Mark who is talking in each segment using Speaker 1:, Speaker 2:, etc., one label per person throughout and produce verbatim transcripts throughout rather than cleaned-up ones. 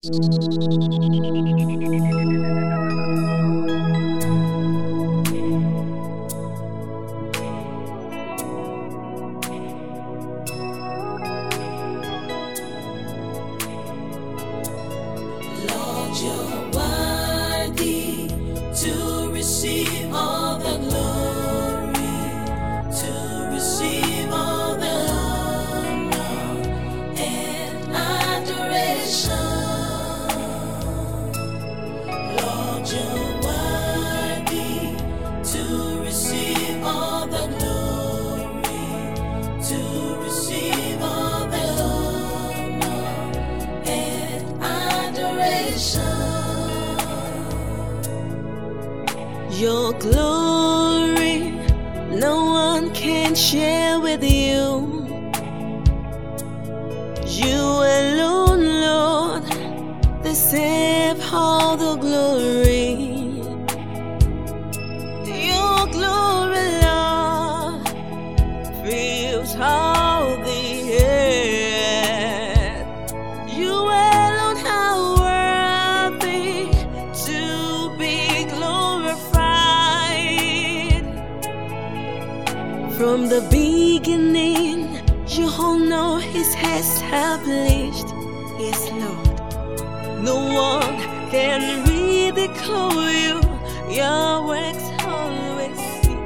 Speaker 1: Lord, you're worthy to receive all the glory, to receive all the honor and adoration. Lord, you're worthy to receive all the glory, to receive all the honor and adoration.
Speaker 2: Your glory, no one can share with you. You alone, Lord, deserve all the glory. Your glory, Lord, fills all the earth. You alone are worthy to be glorified. From the beginning, you all know He's established. Yes, Lord. No one can ridicule you. Your works always see.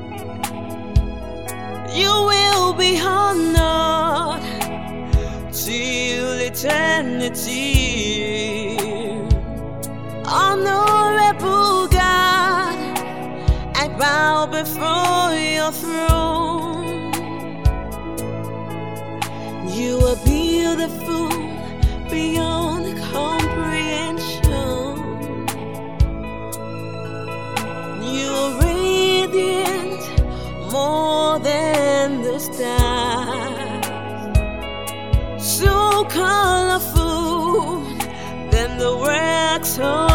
Speaker 2: You will be honored till eternity. Honorable God, I bow before your throne. You are beautiful beyond comprehension. You are radiant more than the stars, so colorful than the wax of